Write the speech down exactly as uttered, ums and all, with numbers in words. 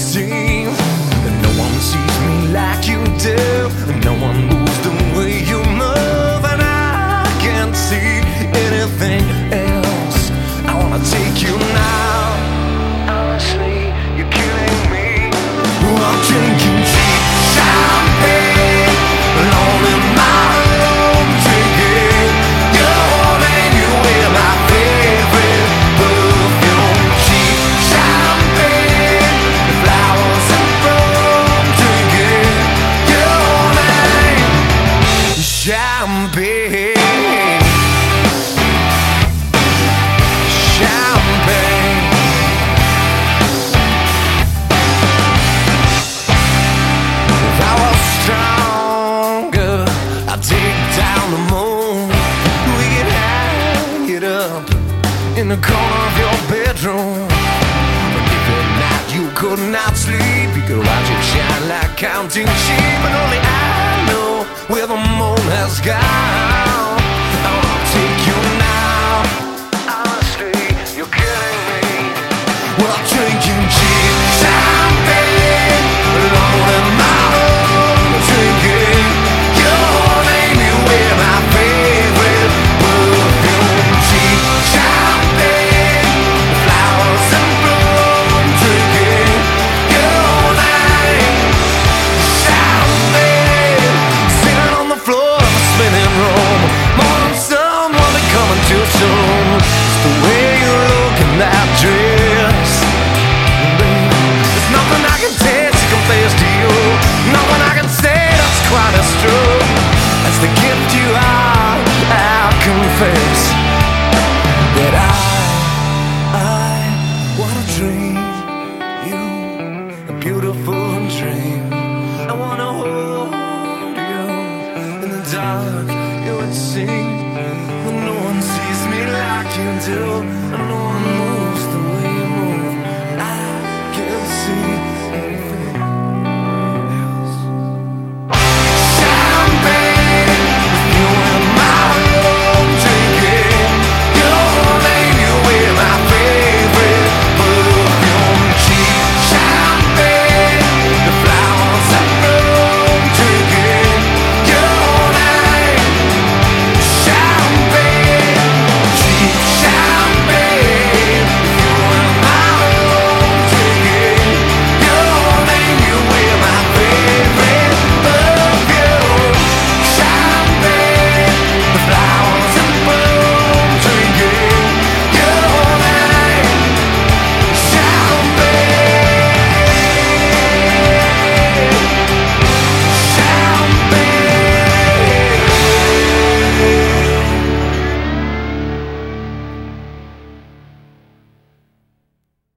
seem. No one sees me like you do. No one moves the way you move, and I can't see anything else. I wanna take you now. Honestly, you're killing me. I'm drinking cheap champagne, alone in my room, drinking your name. You wear my favorite perfume. Cheap champagne, flowers and bloom, drinking your name. Champagne, champagne. If I was stronger, I'd take down the moon. We could hang it up in the corner of your bedroom. But if at night you could not sleep, you could watch it shine like counting sheep. But only I know where the moon has gone. I wanna take you now. Honestly, you're killing me. Well, I'm drinking cheap champagne, alone in my room, drinking your name. You wear my favorite perfume. Cheap champagne, flowers and bloom, drinking your name. Champagne, sitting on the floor of a spinning room. Morning sun won't be coming too soon. It's the way you look in that dress, baby. There's nothing I can taste to confess to you. Nothing I can say that's quite as true as the gift you are. I'll confess that I, I wanna dream you a beautiful dream. I wanna hold you in the dark. You would sing when no one sees me like you do, and no one